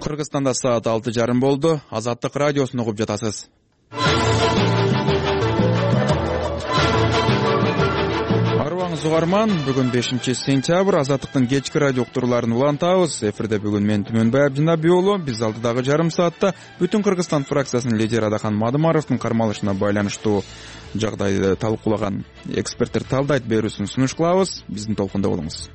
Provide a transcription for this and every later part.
Кыргызстанда саат 6:30 болду. Азаттык радиосун угуп жатасыз. Арыбаңыз угарман, бүгүн 5-сентябрь. Азаттыктын кечки радио уктурууларын улантабыз. Эфирде бүгүн мен Түмөнбай Абдинабий уулу. Биз алдыдагы жарым саатта бүтүн Кыргызстан фракциясынын лидери Адахан Мадымаровдун кармалышына байланыштуу жагдайды талкуулаган эксперттер талдайт берүүсүн сунуш кылабыз. Биздин толкунда болуңуз.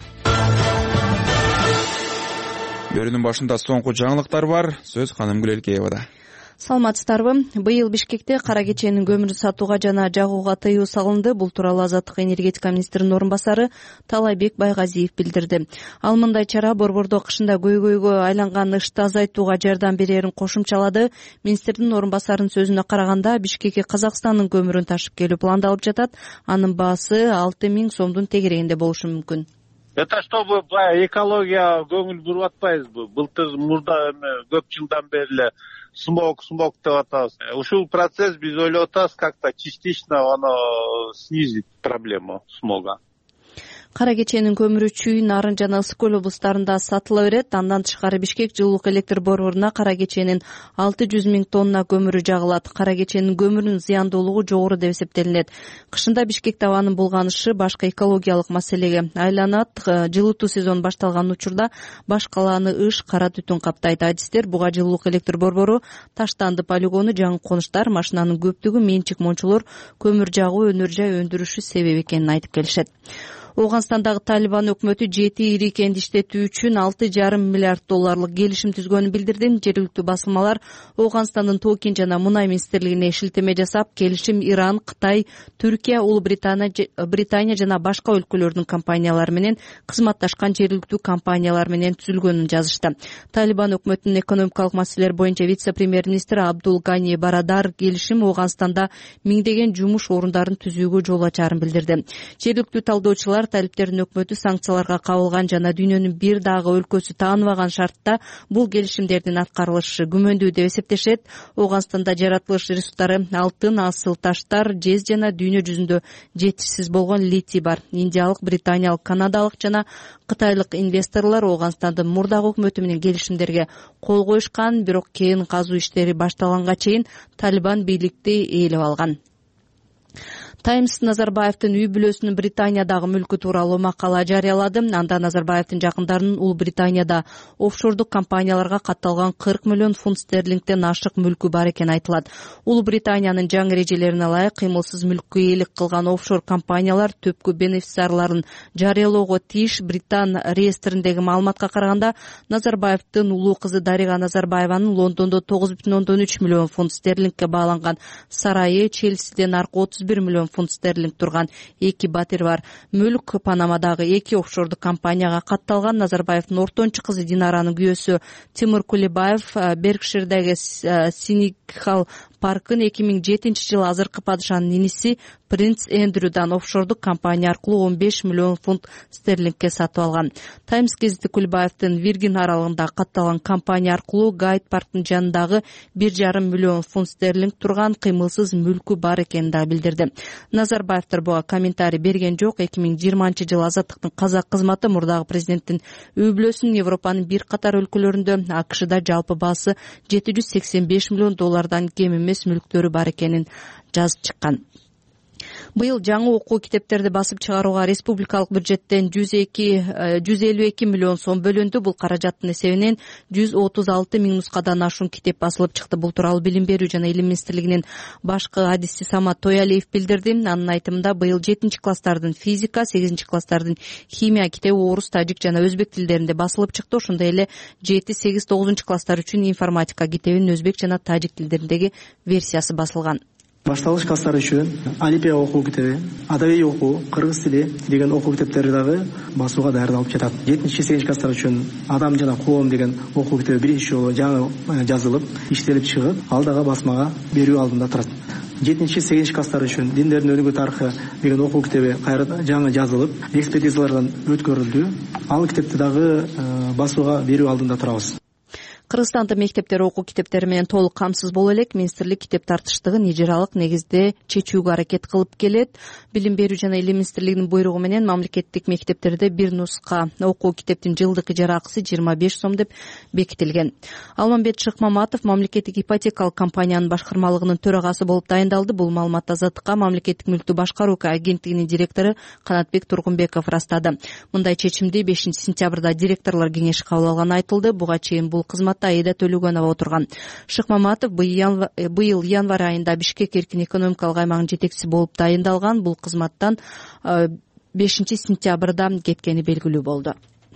Берүүнүн башында соңку жаңылыктар бар. Сөз ханым Гүлелкеевада. Саламатсыздарбы? Быйыл Бишкекте кара кеченин көмүрүн сатууга жана жагууга тыюу салынды. Бул тууралуу Азаттык энергетика министринин орун басары Талайбек Байгазиев билдирди. Ал мындай чара борбордо кышында көйгөйгө айланган ышты азайтууга жардам берерин кошумчалады. Министрдин орун басарынын сөзүнө караганда, Бишкекке Казакстандын көмүрүн ташып келүү пландалып жатат. Анын баасы 6.000 сомдун тегерегинде болушу мүмкүн. Это чтобы экология көңүл буруп атпайбызбы? Былтыр мурда көп жылдан бери эле смог деп атабыз. Ушул процесс биз ойлоп атабыз как-то частично аны снизить проблему смога. Кара кеченин көмүрү Чүй, Нарын жана Ысык көл облустарында сатыла берет. Андан тышкары Бишкек жылуулук электр борборуна кара кеченин 600.000 тонна көмүрү жагылат. Кара кеченин көмүрүнүн зыяндуулугу жогору деп эсептелинет. Кышында Бишкекте абанын булганышы башка экологиялык маселеге айланат. Жылытуу сезону башталган учурда баш калааны ыш, кара түтүн каптайт. Адистер буга жылуулук электр борбору, Таштанды полигону, жаңы конуштар, машинанын көптүгү, менчик мончолор көмүр жагуу, өнөр жай өндүрүшү себеп экенин айтып келишет. Ооганстандагы Талибан өкмөтү 7 ири кенди иштетүү үчүн 6,5 миллиард долларлык келишим түзгөнүн билдирди. Жергиликтүү басылмалар Ооганстандын Токин жана Мунай министрлигине шилтеме жасап, келишим Иран, Кытай, Түркия, Улуу Британия жана башка өлкөлөрдүн компаниялары менен кызматташкан жергиликтүү компаниялар менен түзүлгөнүн жазышты. Талибан өкмөтүнүн экономикалык маселелер боюнча вице-премьер-министри Абдул Гани Барадар келишим Ооганстанда миңдеген жумуш орундарын түзүүгө жол ачаарын билдирди. Жергиликтүү талдоочулар талиптердин өкмөтү санкцияларга кабылган жана дүйнөнүн бир дагы өлкөсү тааныбаган шартта бул келишимдердин аткарылышы күмөндүү деп эсептешет. Ооганстанда жаратылыш ресурстары алтын, асыл таштар, жез жана дүйнө жүзүндө жетишсиз болгон литий бар. Индиялык, британиялык, канадалык жана кытайлык инвесторлор Ооганстандын мурдагы өкмөтү менен келишимдерге кол коюшкан, бирок кен казуу иштери башталганга чейин Талибан бийликти ээлеп алган. Таймс Назарбаевдин үй бүлөсүнүн Британиядагы мүлкү тууралуу макала жарыялады. Анда Назарбаевдин жакындарынын Улуу Британияда офшордук компанияларга катталган 40 миллион фунт стерлингден ашык мүлкү бар экени айтылат. Улуу Британиянын жаңы эрежелерине ылайык кыймылсыз мүлккө ээлик кылган офшор компаниялар түпкү бенефициарларын жарыялоого тийиш. Британ реестриндеги маалыматка караганда, Назарбаевдин улуу кызы Дарига Назарбаеванын Лондондо 9,3 миллион фунт стерлингге бааланган сарайы, Челсиден аркы 31 миллион фунт стерлинг турган 2 батир бар. Мүлк Панамадагы 2 офшордук компанияга катталган. Назарбаевдин ортончу кызы Динаранын күйөөсү Тимур Кулебаев Беркширдеги Синикхал паркын 2007-жылы азыркы падышанын иниси Принц Эндрюдан офшордук компания аркылуу 15 миллион фунт стерлингге сатып алган. Таймс гезити Кулебаевдин Виргин аралыгында катталган компания аркылуу Гайд парктын жанындагы 1,5 миллион фунт стерлинг турган кыймылсыз мүлкү бар экенин да билдирди. Назарбаевдер буга комментарий берген жок. 2020-жылы Азаттыктын казак кызматы мурдагы президенттин үй бүлөсүнүн Европанын бир катар өлкөлөрүндө, АКШда жалпы баасы 785 миллион доллардан кем эмес мүлктөрү бар экенин жазып чыккан. Быйыл жаңы окуу китептерди басып чыгарууга республикалык бюджеттен 152 миллион сом бөлүндү. Бул каражаттын эсебинен 136 миң нускадан ашуун китеп басылып чыкты. Бул тууралуу Билим берүү жана илим министрлигинин башкы адиси Самат Тоялиев билдирди. Анын айтымында, быйыл 7-класстардын физика, 8-класстардын химия китеби орус, тажик жана өзбек тилдеринде басылып чыкты. Ошондой эле 7, 8, 9-класстар үчүн информатика китебинин өзбек жана тажик тилдериндеги версиясы басылган. Башталгыч класстар үчүн Алипия окуу китеби, Адабий окуу, кыргыз тили деген окуу китептери дагы басууга даярдалып жатат. 7-8 класстар үчүн Адам жана коом деген окуу китеби биринчи жолу жаңы жазылып, иштелип чыгып, ал дагы басмага берүү алдында турат. 7-8 класстар үчүн Диндердин өнүгүү тарыхы деген окуу китеби кайра жаңы жазылып, экспертизалардан өткөрүлдү. Ал китепти дагы басууга берүү алдында турабыз. Кыргызстанда мектептер окуу китептери менен толук камсыз боло элек. Министрлик китеп тартыштыгын ижаралык негизде чечүүгө аракет кылып келет. Билим берүү жана илим министрлигинин буйругу менен мамлекеттик мектептерде бир нуска окуу китептин жылдык ижара акысы 25 сом деп бекитилген. Алмамбет Шыкмаматов мамлекеттик ипотекалык компаниянын башкармалыгынын төрагасы болуп дайындалды. Бул маалыматты Азаттыкка мамлекеттик мүлктү башкаруу агенттигинин директору Канатбек Тургунбеков ырастады. Мындай чечимди 5-сентябрда директорлор кеңеши кабыл алганы айтылды. Буга чейин бул кызматта Аида Төлөгөнова отурган. Шыкмаматов быйыл январь айында Бишкек эркин экономикалык аймагынын жетекчиси болуп дайындалган. Бул кызматтан 5-сентябрда кеткени белгилүү болду.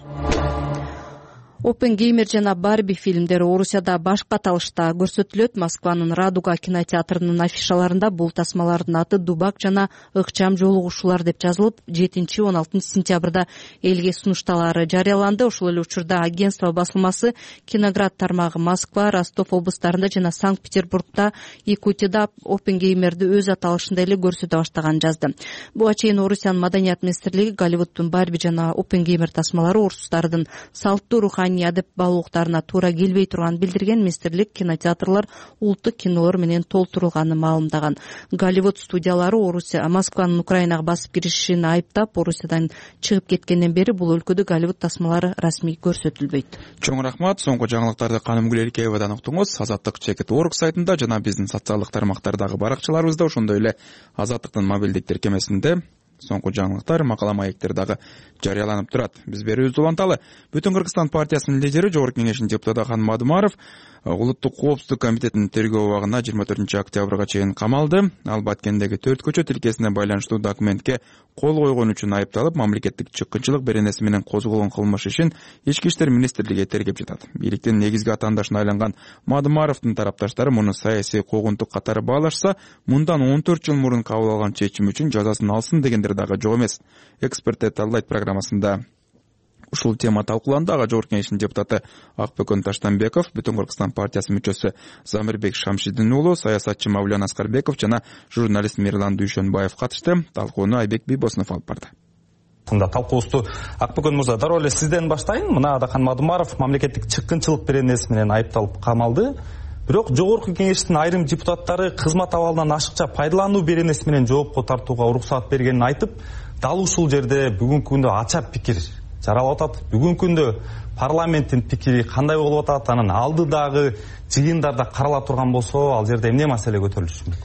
Оппенгеймер жана Барби фильмдери Орусияда башка аталышта көрсөтүлөт. Москванын Радуга кинотеатрынын афишаларында бул тасмалардын аты Дубак жана ыкчам жолугушуулар деп жазылып, 7-16 сентябрда элге сунушталары жарыяланды. Ошол эле учурда агентство басылмасы Киноград тармагы Москва, Ростов облустарында жана Санкт-Петербургда Якутияда Оппенгеймерди өз аталышында эле көрсөтө баштаганын жазды. Буга чейин Орусиянын маданият министрлиги Голливудтун Барби жана Оппенгеймер тасмалары орустардын салттуу руханий адеп баалуулуктарына туура келбей турганын билдирген. Министрлик кинотеатрлар улуттук кинолор менен толтурулганын маалымдаган. Голливуд студиялары Орусия Москванын Украинага басып киришин айыптап, Орусиядан чыгып кеткенден бери бул өлкөдө Голливуд тасмалары расмий көрсөтүлбөйт. Чоң рахмат. Соңку жаңылыктарды Канымгүл Элкеевадан уктуңуз. Азаттык.org сайтында жана биздин социалдык тармактардагы баракчаларыбызда, ошондой эле Азаттыктын мобилдик тиркемесинде соңку жаңылыктар, макала маектер дагы жарыяланып турат. Биз берүүбүздү уланталы. Бүтүн Кыргызстан партиясынын лидери, Жогорку Кеңештин депутаты Хан Мадумаров Улуттук коопсуздук комитетинин тергөө убагына 24 октябрга чейин камалды. Ал Баткендеги 4 көчө тилкесине байланыштуу документке кол койгон үчүн айыпталып, мамлекеттик чыккынчылык беренеси менен козголгон кылмыш ишин Ички иштер министрлиги тергеп жатат. Бийликтин негизги атаандашына айланган Мадумаровдун тарапташтары муну саясий куугунтук катары баалашса, мындан 14 жыл мурун кабыл алган чечим үчүн жазасын алсын дегендер дагы жок эмес. Эксперт талдайт программасында ушул тема талкууланды. Ага Жогорку Кеңештин депутаты Акбөкөн Таштанбеков, Бүтүн Кыргызстан партиясынын мүчөсү Замирбек Шамшидин уулу, саясатчы Мавлян Аскарбеков жана журналист Мирлан Дүйшөнбаев катышты. Талкууну Айбек Бийбосунов алып барды. Мында талкуубузду Акбөкөн мырза, дароо эле сизден баштайын. Мына Хан Мадумаров мамлекеттик чыккынчылык беренеси менен айыпталып камалды. Бирок Жогорку Кеңештин айрым депутаттары кызмат абалынан ашыкча пайдалануу беренеси менен жоопко тартууга уруксат бергенин айтып, дал ушул жерде бүгүнкү күндө ача пикир жаралып атат. Бүгүнкү күндө парламенттин пикири кандай болуп атат, анын алдыдагы жыйындарда карала турган болсо, ал жерде эмне маселе көтөрүлүшү мүмкүн?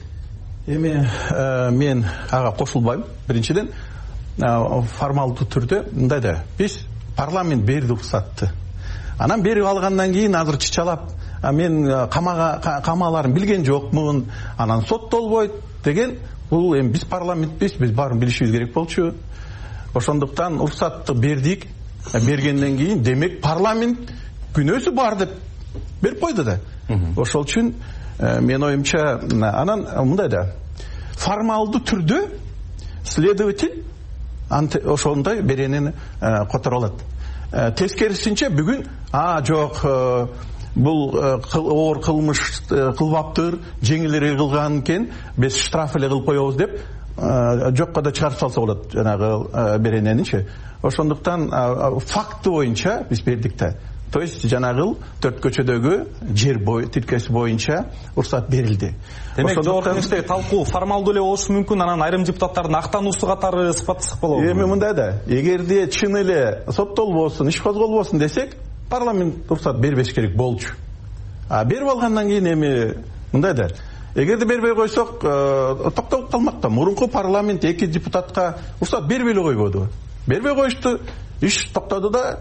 Эми мен ага кошулбайм. Биринчиден, формалдуу түрдө мындай да, биз парламент берди уруксатты. Анан берип алгандан кийин азыр чычалап, мен камаларын билген жокмун, анан соттолбойт деген, бул эми биз парламентпиз, биз баарын билишибиз керек болчу. Ошондуктан уруксатты бердик, бергенден кийин демек парламент күнөөсү бар деп берип койду да. Ошол үчүн мен оюмча анан мындай да, формалдуу түрдө следователь ошондой беренени которо алат. Тескерисинче бүгүн жок, бул оор кылмыш кылбаптыр, жеңилирээк кылган экен, биз штраф эле кылып коебуз деп жокко да чыгарып салса болот жанагы берененичи. Ошондуктан факты боюнча биз бердик да. То есть жанагы 4 көчөдөгү жер тилкеси боюнча уруксат берилди. Демек Жогорку Кеңештеги талкуу формалдуу эле болушу мүмкүн, анан айрым депутаттардын актануусу катары сыпаттасак болобу? Эми мындай да, эгерде чын эле соттолбосун, иш козголбосун десек, парламент уруксат бербеш керек болчу. Берип алгандан кийин эми мындай да, эгерде бербей койсок, токтоп калмак да. Мурунку парламент 2 депутатка уруксат бербей эле койбоду. Бербей коюшту, иш токтоду да,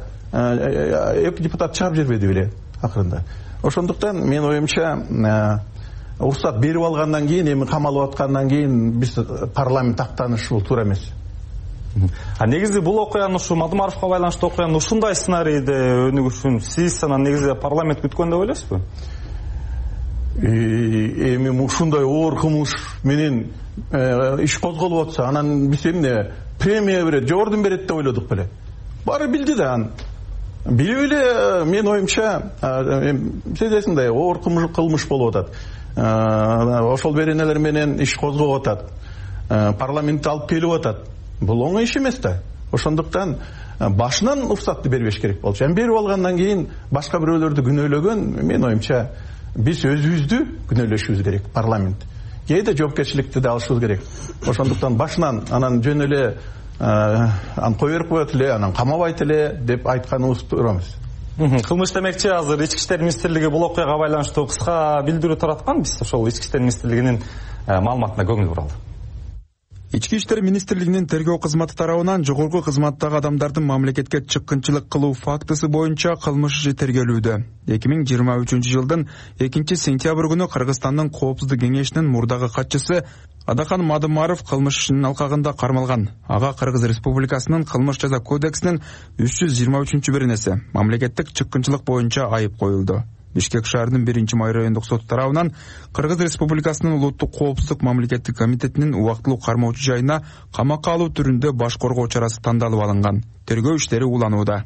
2 депутат чыгып жибербеди беле акырында. Ошондуктан мен оюмча уруксат берип алгандан кийин, эми камалып аткандан кийин биз парламент актанышы бул туура эмес. Негизи бул окуянын, ушу Мадумаровго байланыштуу окуянын ушундай сценарийде өнүгүшүн сиз анан негизи парламент күткөн деп ойлойсузбу? Эми ушундай оор кылмыш менен иш козголуп атса, анан биз эмне премия берет, жогордун берет деп ойлодук беле. Баары билди да, билип эле мен оюмча сезесиңдей оор кылмыш болуп атат. Ошол беренелер менен иш козголуп атат. Парламентте алып келип атат. Бул оңой иш эмес да. Ошондуктан башынан уруксатты бербеш керек болчу. Берип алгандан кийин башка бирөөлөрдү күнөөлөгөн, мен оюмча биз өзүбүздү күнөөлөшүбүз керек, парламент. Кээде жоопкерчиликти да алышыбыз керек. Ошондуктан башынан анан жөн эле кое берип коет эле, анан камабайт эле деп айтканыбыз туурабыз. Кылмыш демекчи, азыр Ички иштер министрлиги бул окуяга байланыштуу кыска билдирүү тараткан. Биз ошол Ички иштер министрлигинин маалыматына көңүл буралы. Ички иштер министрлигинин тергөө кызматы тарабынан жогорку кызматтагы адамдардын мамлекетке чыккынчылык кылуу фактысы боюнча кылмыш иши тергелүүдө. 2023-жылдын 2-сентябрь күнү Кыргызстандын Коопсуздук кеңешинин мурдагы катчысы Адахан Мадымаров кылмыш ишинин алкагында кармалган. Ага Кыргыз Республикасынын кылмыш жаза кодексинин 323-беренеси мамлекеттик чыккынчылык боюнча айып коюлду. Бишкек шаарынын 1-май райондук соту тарабынан Кыргыз Республикасынын улуттук коопсуздук мамлекеттик комитетинин убактылуу кармоочу жайына камакка алуу түрүндө баш коргоо чарасы тандалып алынган. Тергөө иштери уланууда.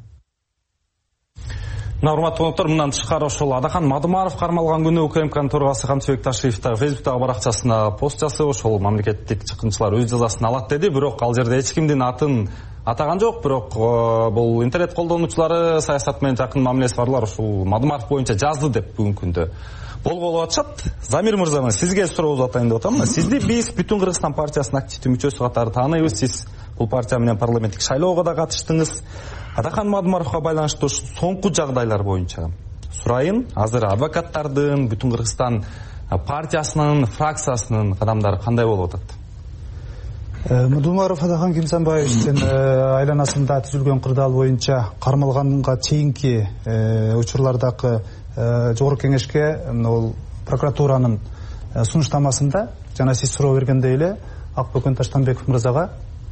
Урматтуу коноктор, мындан тышкары ошол Адахан Мадымаров кармалган күнү УКМКнын төрагасы Камчыбек Ташиев Фейсбуктагы баракчасына пост жасап, ошол мамлекеттик чыккынчылар өз жазасын алат деди. Бирок ал жерде эч кимдин атын атаган жок. Бирок бул интернет колдонуучулары, саясат менен жакын мамилеси барлар ушул Мадымаров боюнча жазды деп бүгүнкү күндө болголуп атышат. Замир мырза, сизге сурообузду атайын деп атам. Сизди биз Бүтүн Кыргызстан партиясынын активдүү мүчөсү катары тааныйбыз. Сиз бул партия менен парламенттик шайлоого да катыштыңыз. Адахан Мадымаровго байланыштуу соңку жагдайлар боюнча сурайын. Азыр адвокаттардын, Бүтүн Кыргызстан партиясынын, фракциясынын кадамдары кандай болуп атат? Мадымаров Адахан Кимсанбаевичтин айланасында түзүлгөн кырдаал боюнча кармалганга чейинки учурлардагы жогорку кеңешке ол прокуратуранын сунуштамасында жана сиз суроо бергендей эле Акбөкөн Таштанбеков мырзага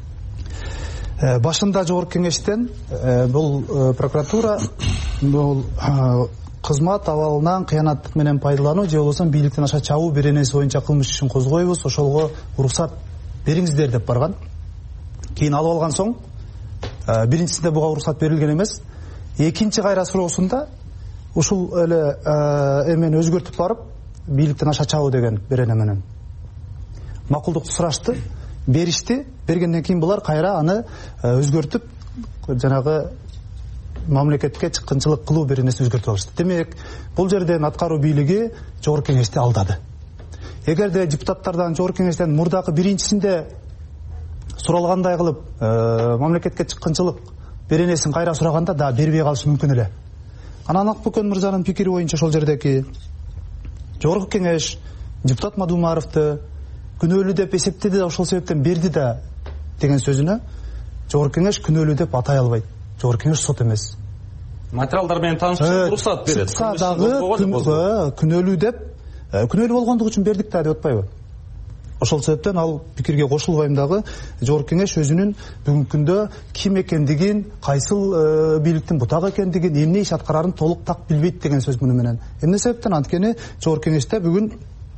башында жогорку кеңештен бул прокуратура бул кызмат абалынан кыянаттык менен пайдалануу же болбосо бийликтен аша чабуу беренеси боюнча кылмыш ишин козгойбуз, ошолго уруксат бериңиздер деп барган. Кийин алып алган соң биринчисинде буга уруксат берилген эмес. Экинчи кайра суроосунда ушул эле эмени өзгөртүп барып бийликтен аша чабуу деген берене менен макулдукту сурашты, беришти. Бергенден кийин булар кайра аны өзгөртүп жанагы мамлекетке чыккынчылык кылуу беренесин өзгөртүп алышты. Демек, бул жерден аткаруу бийлиги жогорку кеңешти алдады. Эгерде депутаттардан жогорку кеңештен мурдагы биринчисинде суралгандай кылып мамлекетке чыккынчылык беренесин кайра сураганда да бербей калышы мүмкүн эле. Анан Акбөкөн мырзанын пикири боюнча ошол жердеки жогорку кеңеш депутат Мадымаровду күнөөлүү деп эсептеди да ошол себептен берди да деген сөзүнө жогорку кеңеш күнөөлүү деп атай албайт. Жогорку кеңеш сот эмес. Материалдар менен таанышып уруксат берет. Чыкса дагы күнөөлүү деп күнөөлүү болгондугу үчүн бердик да деп атпайбы? Ошол себептен ал пикирге кошулбайм дагы. Жогорку кеңеш өзүнүн бүгүнкү күндө ким экендигин, кайсыл бийликтин бутагы экендигин, эмне иш аткарарын толук так билбейт деген сөз муну менен. Эмне себептен? Анткени жогорку кеңеште бүгүн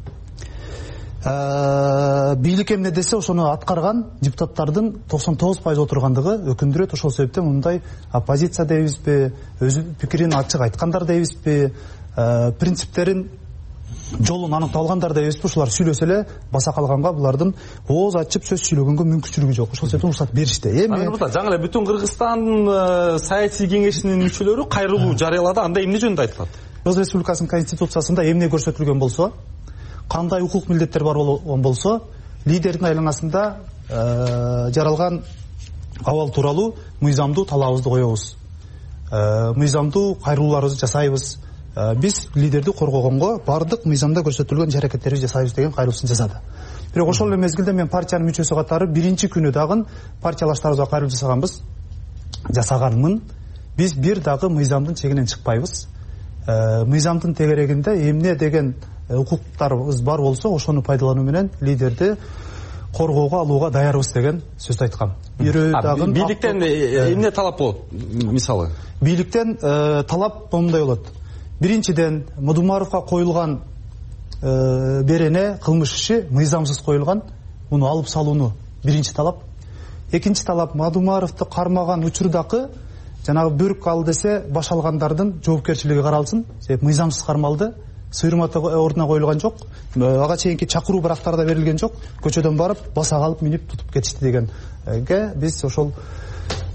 бийлик эмне десе ошону аткарган депутаттардын 99% отургандыгы өкүндүрөт. Ошол себептен мындай оппозиция дейбизби, өзү пикирин ачык айткандар дейбизби, принциптерин жолун аныктап алгандар дейбизби, ушулар сүйлөсө эле баса калганга булардын ооз ачып сөз сүйлөгөнгө мүмкүнчүлүгү жок. Ошол себептен уруксат беришти. Жаңы эле Бүтүн Кыргызстан саясий кеңешинин мүчөлөрү кайрылуу жарыялады. Анда эмне жөнүндө айтылат? Кыргыз Республикасынын конституциясында эмне көрсөтүлгөн болсо, кандай укук милдеттер бар болгон болсо, лидердин айланасында жаралган абал тууралуу мыйзамдуу талабыбызды коебуз. Мыйзамдуу кайрылууларыбызды жасайбыз. Биз лидерди коргогонго бардык мыйзамда көрсөтүлгөн аракеттерибизди жасайбыз деген кайрылуусун жасады. Бирок ошол эле мезгилде мен партиянын мүчөсү катары биринчи күнү дагы партиялаштарыбызга кайрылуу жасаганмын. Биз бир дагы мыйзамдын чегинен чыкпайбыз. Мыйзамдын тегерегинде эмне деген укуктарыбыз бар болсо, ошону пайдалануу менен лидерди коргоого алууга даярбыз деген сөздү айткам. Бийликтен эмне талап болот? Мисалы, бийликтен талап мындай болот. Биринчиден, Мадымаровго коюлган берене, кылмыш иши мыйзамсыз коюлган. Муну алып салууну биринчи талап. Экинчи талап, Мадымаровду кармаган учурдагы жанагы бөрк ал десе баш алгандардын жоопкерчилиги каралсын. Себеп мыйзамсыз кармалды. Сыйырматы ордуна коюлган жок. Ага чейинки чакыруу барактарда берилген жок. Көчөдөн барып, баса калып минип тутуп кетишти дегенге биз ошол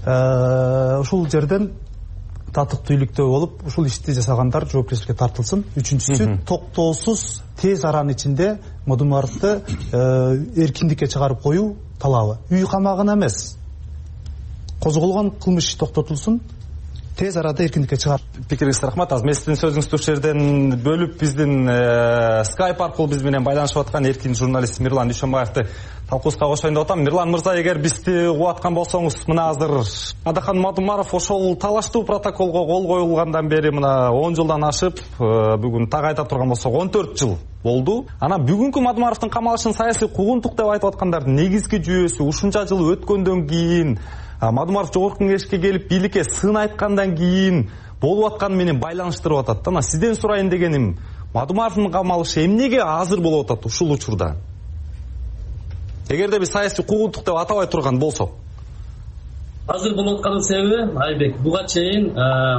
ушул жерден татыктуу үйлүктөө болуп ушул ишти жасагандар жоопкерчиликке тартылсын. Үчүнчүсү, токтоосуз тез аранын ичинде Мадумаровду эркиндикке чыгарып коюу талабы. Үй камагына эмес, козголгон кылмыш токтотулсун, тез арада эркиндикке чыгар. Пикириңизге рахмат. Азыр мен сиздин сөзүңүздү ушул жерден бөлүп, биздин Skype аркылуу биз менен байланышып аткан эркин журналист Мирлан Дүйшөнбаевди талкуубузга кошоюн деп атам. Мирлан мырза, эгер бизди угуп аткан болсоңуз, мына азыр Адахан Мадумаров ошол талаштуу протоколго кол коюлгандан бери мына 10 жылдан ашып, бүгүн так айта турган болсок 14 жыл болду. Анан бүгүнкү Мадумаровдун камалышын саясий куугунтук деп айтып аткандардын негизги жүйөсү ушунча жыл өткөндөн кийин, Мадумаров жогорку кеңешке келип бийликке сын айткандан кийин болуп атканы менен байланыштырып атат. Анан сизден сурайын дегеним, Мадумаровдун камалышы эмнеге азыр болуп атат ушул учурда? Эгерде биз саясий куугунтук деп атабай турган болсок. Азыр болуп атканын себеби Айбек, буга чейинки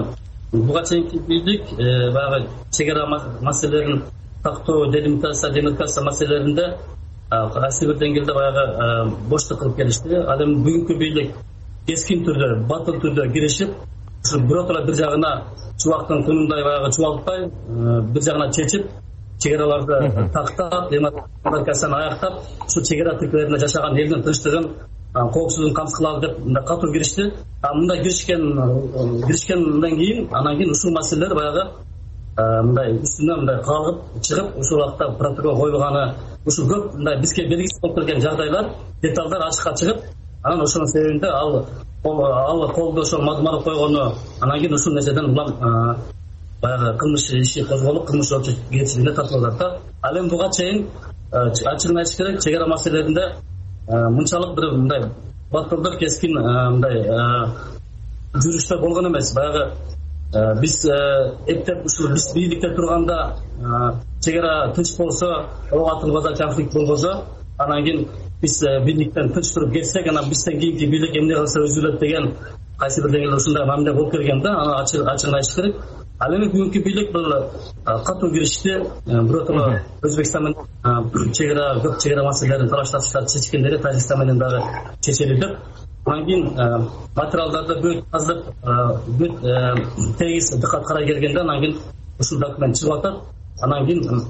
бийлик баягы чегара маселелерин тактоо, демаркация маселелеринде кайсы бир деңгээлде баягы боштук кылып келишти. Ал эми бүгүнкү бийлик кескин түрдө, батыл түрдө киришип, ушу биротура бир жагына чубактын кунундай баягы чубалтпай, бир жагына чечип, чегараларды тактап, демаркацияны аяктап, ушу чегара тилкелеринде жашаган элдин тынчтыгын, коопсуздугун камсыз деп катуу киришти. Мындай киришкенден кийин, анан кийин ушул маселелер баягы мындай үстүнө мындай калгып чыгып, ушул убакта протокол коюлганы, ушул көп мындай бизге белгисиз болуп келген жагдайлар, деталдар ачыкка чыгып, анан ошонун себебинде ал колду ошол Мадумаров койгону, анан кийин ушул нерседен улам баягы кылмыш иши козголуп, кылмыш жоопкерчилигине тартылат да. Ал эми буга чейин ачыгын айтыш керек, чегара маселелеринде мынчалык бир мындай батылдык, кескин мындай жүрүштөр болгон эмес. Баягы биз эптеп ушул биз бийликте турганда чегара тынч болсо, ок атылбаса, конфликт болбосо, анан кийин биз бийликтен тынч туруп кетсек, анан бизден кийинки бийлик эмне кылса үзүлөт деген кайсы бир деңгээлде ушундай мамиле болуп келген да. Аны ачыгын айтыш керек. Ал эми бүгүнкү бийлик бул катуу киришти, биротура Өзбекстан менен чегара, көп чегара маселелерин талашташып чечкендери Тажикстан менен дагы чечели деп. Анан кийин материалдарды бүт аздап, бүт тегиз дыккат карай келгенде, анан кийин ушул документ чыгып атат. Анан кийин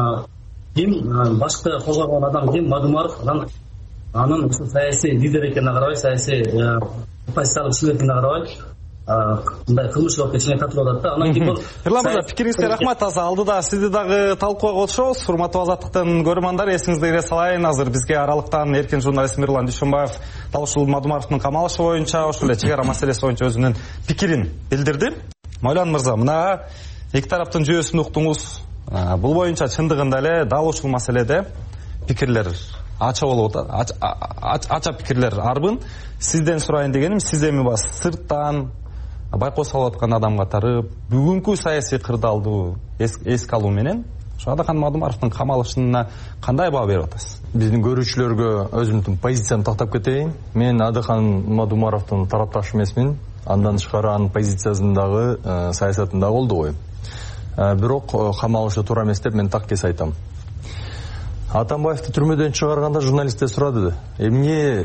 ким башкы колгогон адам ким, Мадумаров, анын ушул саясий лидер экенине карабай, саясий оппозициялык киши экенине карабай, мындай кылмыш жоопкерчиликке тартылып атат да. Анан кийин бул Эрлан мырза, пикириңизге рахмат. Азыр алдыда сизди дагы талкууга кошобуз. Урматтуу Азаттыктын көрөрмандар, эсиңизде кире салайын, азыр бизге аралыктан эркин журналист Мирлан Дүйшөнбаев дал ушул Мадумаровдун камалышы боюнча, ошол эле чегара маселеси боюнча өзүнүн пикирин билдирди. Мойлан мырза, мына эки тараптын жүйөсүн уктуңуз. Бул боюнча чындыгында эле дал ушул маселеде пикирлер ача болуп атат, ача пикирлер арбын. Сизден сурайын дегеним, сиз эми бас сырттан байкоо салып аткан адам катары бүгүнкү саясий кырдаалды эске алуу менен ошо Адахан Мадумаровдун камалышына кандай баа берип атасыз? Биздин көрүүчүлөргө өзүмдүн позициямды тактап кетейин. Мен Адахан Мадумаровдун тарапташы эмесмин. Андан тышкары анын позициясындагы, саясатындагы колдобойм. Бирок камалышы туура эмес деп мен так кес айтам. Атамбаевди түрмөдөн чыгарганда журналисттер сурады, эмне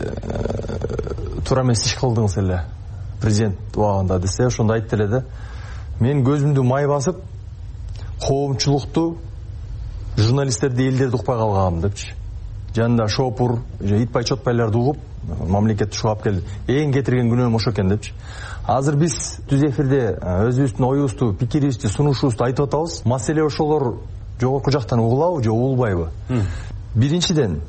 туура эмес иш кылдыңыз эле президент убагында десе, ошондо айтты эле да, мен көзүмдү май басып, коомчулукту, журналисттерди, элдерди укпай калгам депчи. Жанында шопур, итпай чотпайларды угуп, мамлекетти шугап келди. Эң кетирген күнөөм ошо экен депчи. Азыр биз түз эфирде өзүбүздүн оюбузду, пикирибизди, сунушубузду айтып атабыз. Маселе ошолор жогорку жактан угулабы же угулбайбы? Биринчиден,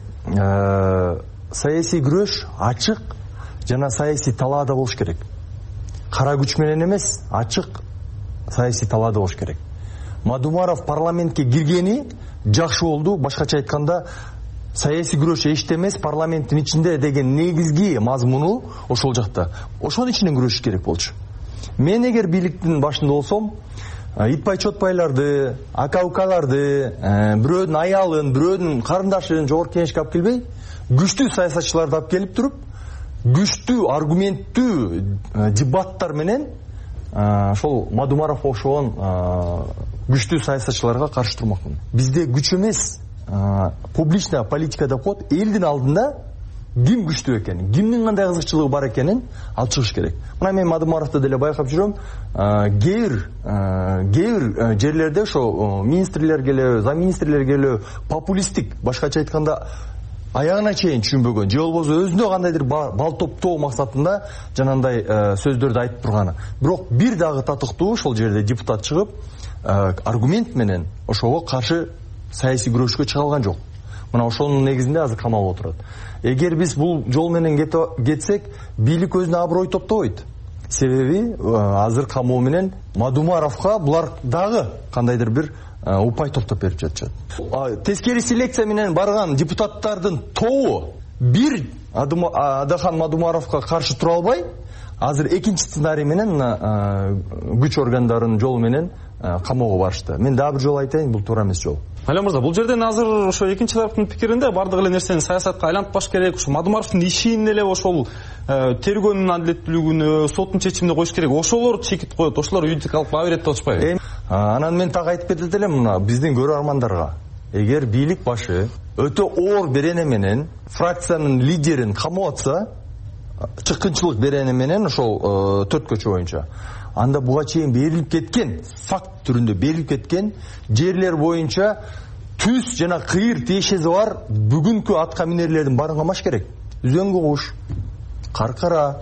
саясий күрөш ачык жана саясий талаада болуш керек. Кара күч менен эмес, ачык саясий талаада болуш керек. Мадумаров парламентке киргени жакшы болду. Башкача айтканда, саясий күрөш эчтемес парламенттин ичинде деген негизги мазмуну ошол жакта. Ошонун ичинен күрөшүш керек болчу. Мен эгер бийликтин башында болсом, итпай чотпайларды, ака-укаларды, бирөөнүн аялын, бирөөнүн карындашын жогорку кеңешке алып келбей, күчтүү саясатчыларды алып келип туруп, күчтүү, аргументтүү дебаттар менен ошол Мадумаров окшогон күчтүү саясатчыларга каршы турмакмын. Бизде күч эмес, публичная политика деп коет. Элдин алдында ким күчтүү экенин, кимдин кандай кызыкчылыгы бар экенин алып чыгыш керек. Мына мен Мадумаровду деле байкап жүрөм. Кээ бир жерлерде ошо министрлер келе, замминистрлер келе популисттик, башкача айтканда аягына чейин түшүнбөгөн, же болбосо өзүнө кандайдыр бал топтоо максатында жанагындай сөздөрдү айтып турганы. Бирок бир дагы татыктуу ошол жерде депутат чыгып, аргумент менен ошого каршы саясий күрөшкө чыга алган жок. Мына ошонун негизинде азыр камалып отурат. Эгер биз бул жол менен кетсек, бийлик өзүнө аброй топтобойт. Себеби азыр камоо менен Мадумаровго булар дагы кандайдыр бир упай топтоп берип жатышат. Тескери селекция менен барган депутаттардын тобу бир Адахан Мадумаровго каршы тура албай, азыр экинчи сценарий менен күч органдарынын жолу менен камоого барышты. Мен дагы бир жолу айтайын, бул туура эмес жол. Алим мырза, бул жерден азыр ошо экинчи тараптын пикиринде бардык эле нерсени саясатка айлантпаш керек. Ошо Мадумаровдун ишин эле ошол тергөөнүн адилеттүүлүгүнө, соттун чечимине коюш керек. Ошолор чекит коет, ошолор юридикалык баа берет деп атышпайбы? Анан мен так айтып кетет элем мына биздин көрөрмандарга. Эгер бийлик башы өтө оор берене менен фракциянын лидерин камап атса, чыккынчылык берене менен ошол 4 көчө боюнча, анда буга чейин берилип кеткен, факт түрүндө берилип кеткен жерлер боюнча түз жана кыйыр тиешеси бар бүгүнкү атка минерлердин баарын камаш керек. Үзөңгү куш, Каркара,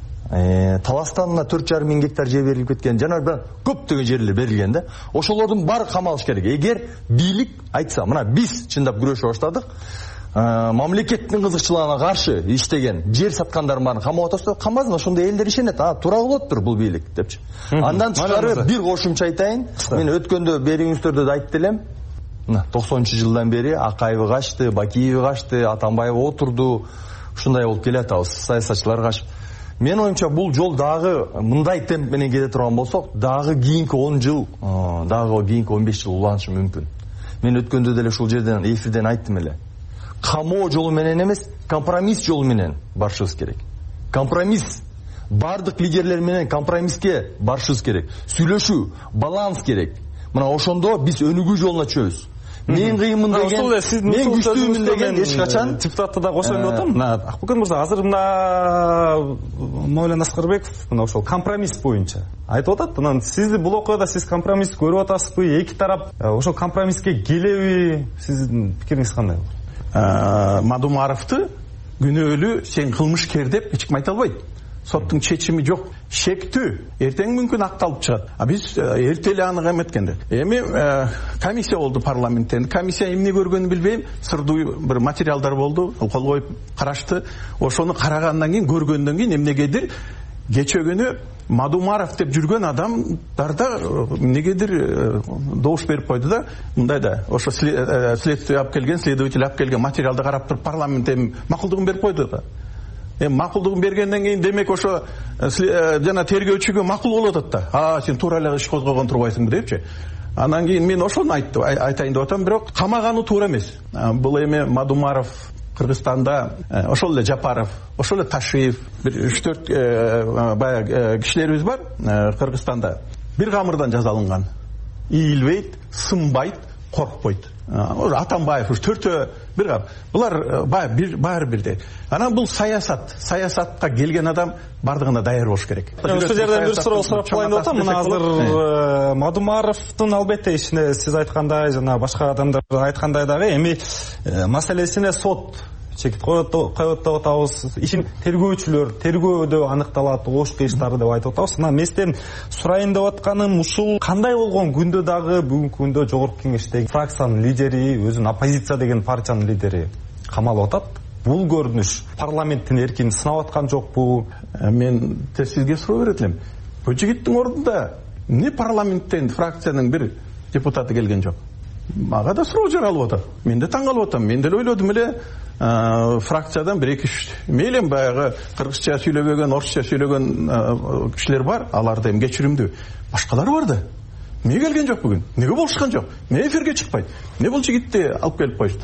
Таластанына 4,5 мың гектар жер берилип кеткен, жана көптөгөн жерлер берилген да. Ошолордун баары камалыш керек. Эгер бийлик айтса, мына биз чындап күрөшө баштадык, мамлекеттин кызыкчылыгына каршы иштеген жер саткандардын баарын камап атса, камбасын, ошондой элдер ишенет. Туура болоптур бул бийлик депчи. Андан тышкары бир кошумча айтайын. Мен өткөндө берүүңүздөрдө да айтып элем. 90-жылдан бери Акаева качты, Бакиева качты, Атамбаев отурду. Ушундай болуп келатабыз, саясатчылар качып. Мен оюмча бул жол дагы мындай темп менен кете турган болсок, дагы кийинки 10 жыл, дагы кийинки 15 жыл уланышы мүмкүн. Мен өткөндө деле ушул жерден эфирден айттым эле. Камоо жолу менен эмес, компромисс жолу менен барышыбыз керек. Компромисс, бардык лидерлер менен компромисске барышыбыз керек. Сүйлөшүү, баланс керек. Мына ошондо биз өнүгүү жолуна чөбүз. Мен кыйынмын деген, мен күчтүүмүн деген эч качан депутатты да кошоюн деп атам. Акбөкен мырза, азыр мына Мойлан Аскарбеков мына ошол компромисс боюнча айтып атат. Анан сизди бул окуяда сиз компромисс көрүп атасызбы? Эки тарап ошол компромисске келеби? Сиздин пикириңиз кандай? Мадумаровду күнөөлүү, сен кылмышкер деп эч ким айта албайт. Соттун чечими жок. Шектүү, эртең мүмкүн акталып чыгат. Биз эрте эле аны эметкенде. Эми комиссия болду парламенттен. Комиссия эмне көргөнүн билбейм, сырдуу бир материалдар болду, кол коюп карашты. Ошону карагандан кийин, көргөндөн кийин эмнегедир кече күнү Мадумаров деп жүргөн адамдарда эмнегедир добуш берип койду да, мындай да, ошо следствие алып келген, следователь алып келген материалды карап туруп парламентте макулдугун берип койду да. Макулдугун бергенден кийин демек ошо жана тергөөчүгө макул болуп атат да. Сен туура эле иш козгогон турбайсыңбы депчи. Анан кийин мен ошону айтайын деп атам, бирок камаганы туура эмес. Бул эми Мадумаров Кыргызстанда, ошол эле Жапаров, ошол эле Ташиев, бир 3-4 баягы кишилерибиз бар Кыргызстанда. Бир камырдан жазалынган. Ийилбейт, сынбайт, коркпойт. Атамбаев уж 4 бир кап. Булар баары бирдей. Анан бул саясатка келген адам бардыгына даяр болуш керек. Ошол жерден бир суроо сурап коеюн деп атам. Мына азыр Мадумаровдун албетте ишине сиз айткандай жана башка адамдар айткандай дагы эми маселесине сот чекит коет деп атабыз. Ишин тергөөчүлөр тергөөдө аныкталат, ош кыйыштары деп айтып атабыз. Анан мистен сурайын деп атканым ушул кандай болгон күндө дагы бүгүнкү күндө жогорку кеңештеги фракциянын лидери, өзүн оппозиция деген партиянын лидери камалып атат. Бул көрүнүш парламенттин эркин сынап аткан жокпу? Мен сизге суроо берет элем. Бул жигиттин ордунда эмне парламенттен фракциянын бир депутаты келген жок? Мага да суроо жаралып атат. Мен да таң калып атам. Мен деле ойлодум эле фракциядан 1-2 мейлем баягы кыргызча сүйлөбөгөн, орусча сүйлөгөн кишилер бар, аларды эми кечиримдүү. Башкалар бар да. Эмне келген жок бүгүн? Эмнеге болушкан жок? Эмне эфирге чыкпайт? Эмне бул жигитти алып келип коюшту?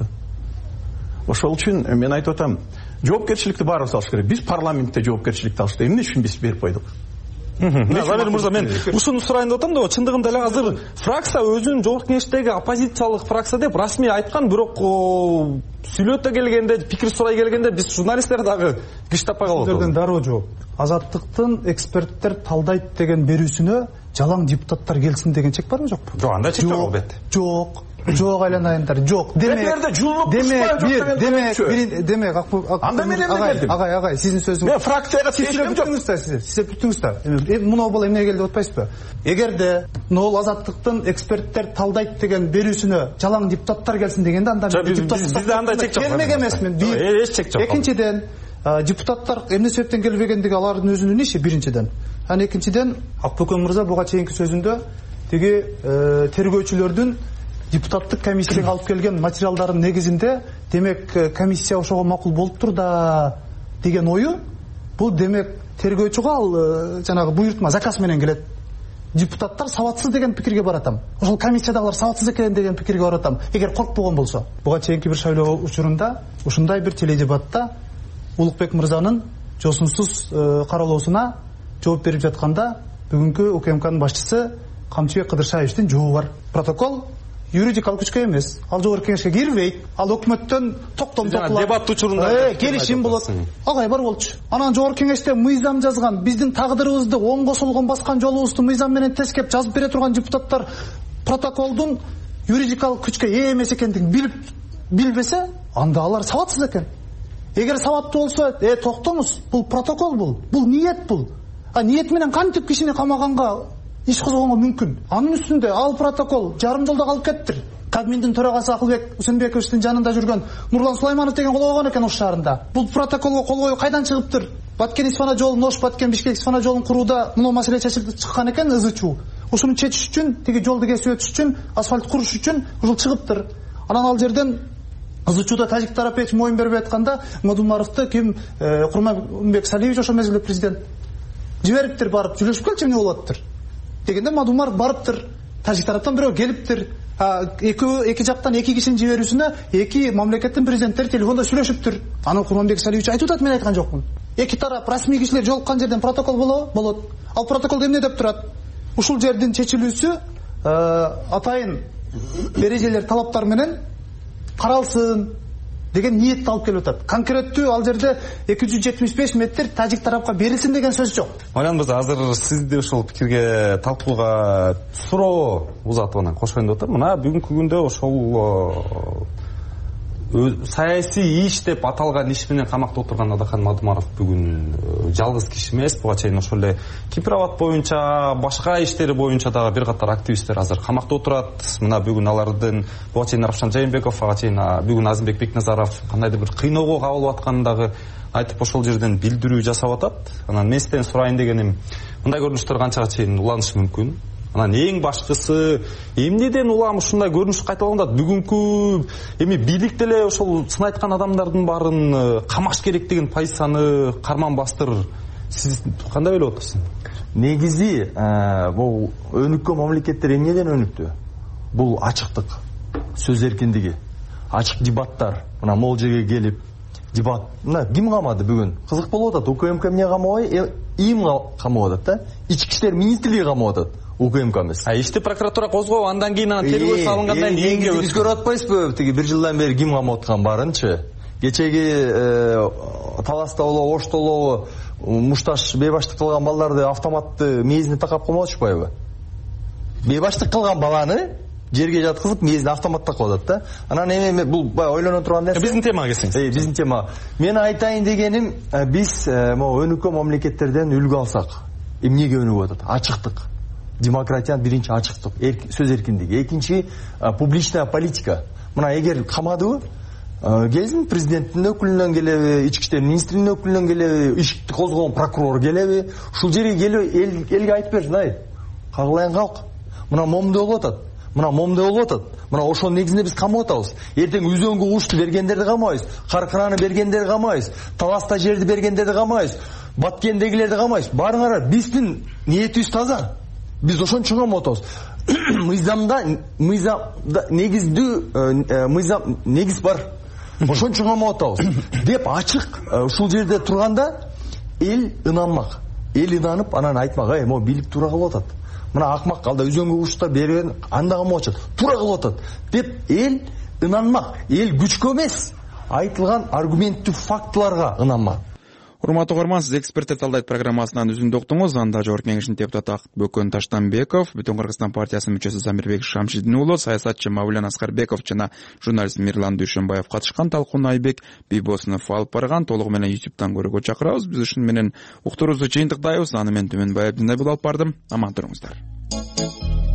Ошол үчүн мен айтып атам, жоопкерчиликти баарыбыз алыш керек. Биз парламентте жоопкерчиликти алышты. Эмне үчүн биз берип койдук? Замир мырза, мен ушуну сурайын деп атам да, чындыгында эле азыр фракция өзүнүн жогорку кеңештеги оппозициялык фракция деп расмий айткан, бирок сүйлөтө келгенде, пикир сурай келгенде биз журналисттер дагы киш таппай калып атабыз. Дароо жооп. Азаттыктын эксперттер талдайт деген берүүсүнө жалаң депутаттар келсин деген чек барбы жокпу? Жок, андай чек жок албетте. Жок айланайындар, жок. Демек, анда мен эмне келдим? Агай, сиздин сөзүңүз. Мен фракцияга тиешем жок. Сиз бүтүңүз да. Муну бол эмне келди деп атпайсызбы? Эгерде нол азаттыктын эксперттер талдайт деген берүүсүнө жалаң депутаттар келсин дегенде анда бизде андай чек жок. Келмек эмесмин. Эч чек жок. Экинчиден, депутаттар эмне себептен келбегендиги алардын өзүнүн иши биринчиден. Анан экинчиден, Акбөкөн мырза буга чейинки сөзүндө тиги тергөөчүлөрдүн депутаттык комиссияга алып келген материалдардын негизинде демек комиссия ошого макул болуптур да деген ою, бул демек тергөөчүгө ал жанагы буйртма, заказ менен келет. Депутаттар сабатсыз деген пикирге баратам. Ошол комиссиядагылар сабатсыз экен деген пикирге баратам. Эгер коркпогон болсо. Буга чейинки бир шайлоо учурунда ушундай бир теледебатта Улукбек мырзанын жосунсуз каралоосуна жооп берип жатканда бүгүнкү УКМКнын башчысы Камчыбек Кыдыршаевдин жообу бар. Протокол юридикалык күчкө эмес. Ал жогорку кеңешке кирбейт. Ал өкмөттөн токтом токулат. Дебат учурунда келишим болот. Агай бар болчу. Анан жогорку кеңеште мыйзам жазган, биздин тагдырыбызды оңго солгон баскан жолубузду мыйзам менен тескеп жазып бере турган депутаттар протоколдун юридикалык күчкө ээ эмес экендигин билбесе, анда алар сабатсыз экен. Эгер сабаттуу болсо, токтоңуз, бул протокол бул ниет бул. Ниет менен кантип кишини камаганга иш козгонго мүмкүн. Анын үстүндө ал протокол жарым жылда калып кеттир. Кабминдин төрагасы Акылбек Усенбековичтин жанында жүргөн Нурлан Сулайманов деген кол койгон экен ош шаарында. Бул протоколго кол коюу кайдан чыгыптыр? Баткен-Исфана жолун, Ош-Баткен-Бишкек-Исфана жолун курууда мына маселе чечилип чыккан экен, ызычуу. Ушуну чечиш үчүн, тиги жолду кесип өтүш үчүн, асфальт куруш үчүн ушул чыгыптыр. Анан ал жерден ызычууда тажик тарапы эч моюн бербей атканда, Мадумаровду ким, Курманбек Салиевич ошол мезгилде президент жибериптир, барып сүйлөшүп келчи эмне болуп атыптыр дегенде Мадумаров барыптыр. Тажик тараптан бирөө келиптир. Эки жактан эки кишинин жиберүүсүнө эки мамлекеттин президенттери телефондо сүйлөшүптүр. Анан Курманбек Салиевич айтып атат, мен айткан жокмун. Эки тарап расмий кишилер жолуккан жерден протокол болот. Ал протокол эмне деп турат? Ушул жердин чечилүүсү атайын эрежелер, талаптар менен каралсын деген ниетти алып келип атат. Конкреттүү ал жерде 275 метр тажик тарапка берилсин деген сөз жок. Ойлонбуз, азыр сизди ушул пикирге талкууга суроо узатып анан кошоюн деп атам. Мына бүгүнкү күндө ошол саясий иш деп аталган иш менен камакта отурган Адахан Мадумаров бүгүн жалгыз киши эмес. Буга чейин ошол эле Кипровод боюнча, башка иштери боюнча дагы бир катар активисттер азыр камакта отурат. Мына бүгүн алардын буга чейин Равшан Жайымбеков, ага чейин бүгүн Азимбек Бекназаров кандайдыр бир кыйноого кабылып атканын дагы айтып ошол жерден билдирүү жасап атат. Анан мен сизден сурайын дегеним, мындай көрүнүштөр канчага чейин уланышы мүмкүн? Анан эң башкысы, эмнеден улам ушундай көрүнүш кайталанат? Бүгүнкү бийлик деле ошол сын айткан адамдардын баарын камаш керек деген позицияны карман бастыр. Сиз кандай ойлоп атасыз? Негизи бул өнүккөн мамлекеттер эмнеден өнүктү? Бул ачыктык, сөз эркиндиги, ачык дебаттар. Мына могул жерге келип дебат. Мына ким камады бүгүн? Кызык болуп атат. УКМК эмне камабай, ИИМ камап атат да. Ички иштер министрлиги камап атат. УКМК эмес. Ишти прокуратура козгоп, андан кийин анан тергөө салынгандан кийинге биз көрүп атпайсызбы? Тиги бир жылдан бери ким камап аткан барынчы? Кечеги Таласта болобу, Ошто болобу, мушташ бейбаштык кылган балдарды автоматты мээзине такап коймой атышпайбы? Бейбаштык кылган баланы жерге жаткызып мээзине автомат такап атат да. Анан эми бул баягы ойлоно турган нерсе. Биздин темага келсеңиз. Биздин тема. Мен айтайын дегеним, биз могу өнүккөн мамлекеттерден үлгү алсак, эмнеге өнүгүп атат? Ачыктык. Демократиянын биринчи ачыктык, сөз эркиндиги. Экинчи публичная политика. Мына эгер камадыбы, келсин президенттин өкүлүнөн келеби, ички иштер министринин өкүлүнөн келеби, ишти козгогон прокурор келеби, ушул жерге келип элге айтып берсин, ай, кагылайын калк. Мына момду болуп атат. Мына момду болуп атат. Мына ошонун негизинде биз камап атабыз. Эртең үзөңгү уучту бергендерди камайбыз, Каркыраны бергендерди камайбыз, Таласта жерди бергендерди камайбыз, Баткендегилерди камайбыз. Барыңар, биздин ниетибиз таза. Биз ошончо камап атабыз. Мыйзамда негиз бар. Ошончо камап атабыз деп ачык ушул жерде турганда эл ынанмак. эл ынанып анан айтмак, могу бийлик туура кылып атат, мына акмак алда өзөнгө ушта берген андагы моочу туура кылып атат деп эл ынанмак, эл күчкө эмес, айтылган аргументтүү фактыларга ынанмак. Урматтуу угарман, сиз эксперттер талдайт программасынан үзүндү уктуңуз. Анда жогорку кеңештин депутаты Акбөкөн Таштанбеков, Бүтүн Кыргызстан партиясынын мүчөсү Замирбек Шамшидин уулу, саясатчы Мавлен Аскарбеков жана журналист Мирлан Дүйшөнбаев катышкан. Талкууну Айбек Бийбосунов алып барган. Толугу менен YouTube'дан көрүүгө чакырабыз. Биз ушун менен уктуруубузду жыйынтыктайбыз. Аны мен Түмөнбай Абдинабил алып бардым. Аман туруңуздар.